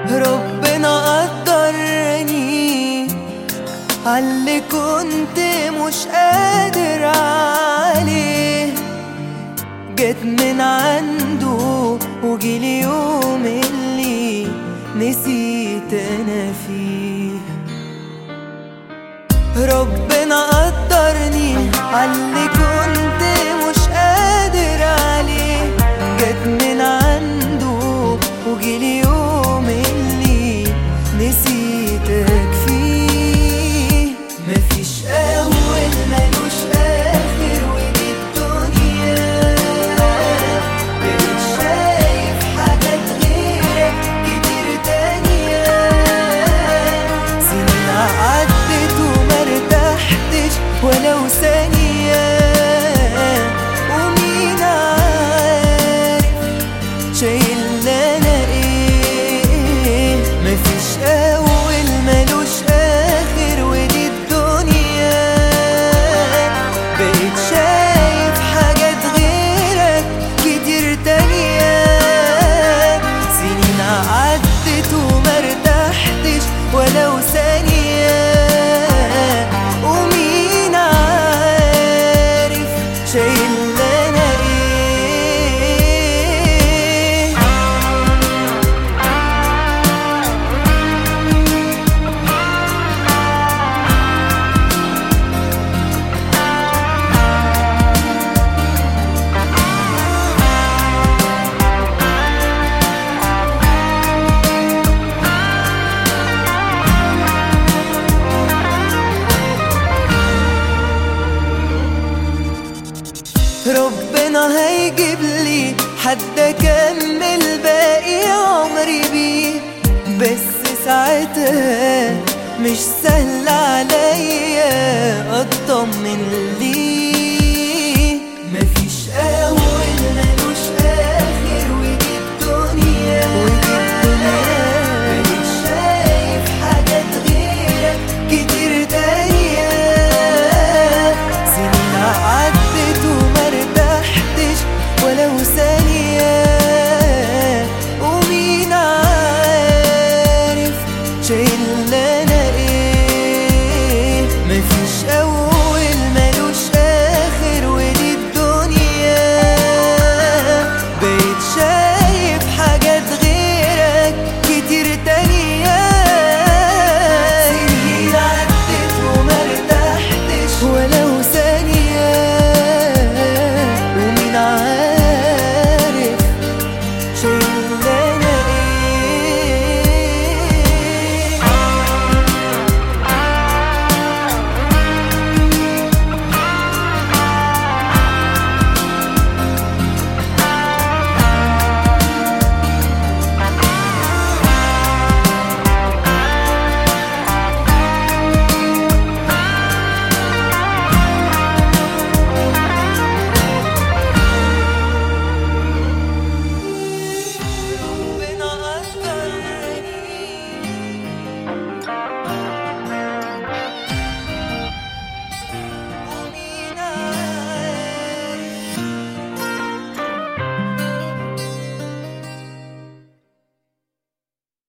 ربنا قدرني عاللي كنت مش قادر عليه، جت من عنده وجيلي يوم اللي نسيت انا فيه. ربنا قدرني عاللي كنت مش قادر عليه، جت من عنده وجيلي يوم اللي نسيتك فيه. مفيش أول ملوش آخر ودي الدنيا، بقيت شايف حاجات غيرك كتير تانية. سنين عدت ومرتحتش ولو ثانية، ومين عارف شايل لنا ايه. مفيش أول ملوش آخر ودي الدنيا، بقيت شايف حاجات غيرك كتير تانية. سنين عدت ومرتحتش ولو ثانية، ومين عارف شايل لنا ايه. ربنا هيجيب لي حد اكمل باقي عمري بيه، بس ساعتها مش سهل عليا اطمن ليه.